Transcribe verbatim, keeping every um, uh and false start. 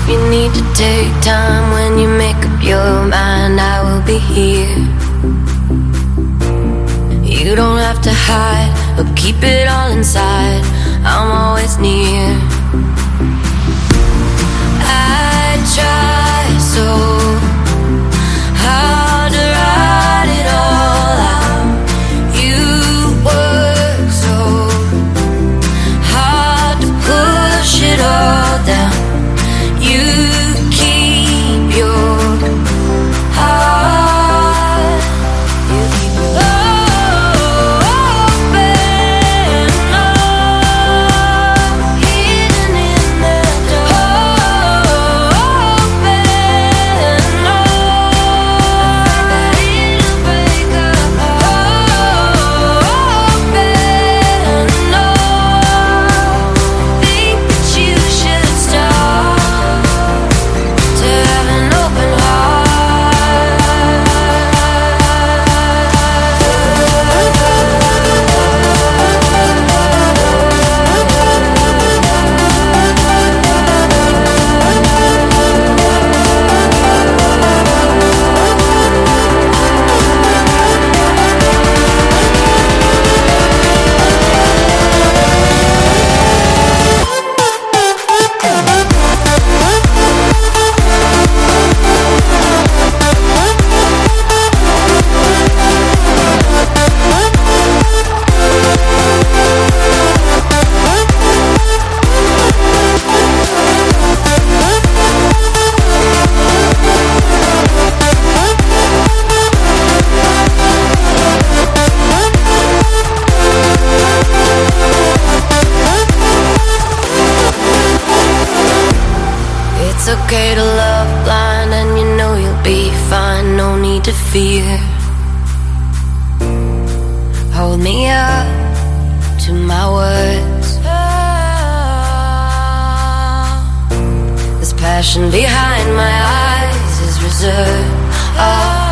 you need to take time when you make up your mind, I will be here. You don't have to hide or keep it all inside, I'm always near. I try so hard to write it all out. You work so hard to push it all down. You keep your heart, you keep it open, oh, hidden in the dark, open, oh, it'll break up, open, oh, think that you should start to have an open It's okay to love blind, and you know you'll be fine, no need to fear. Hold me up to my words. This passion behind my eyes is reserved. Oh,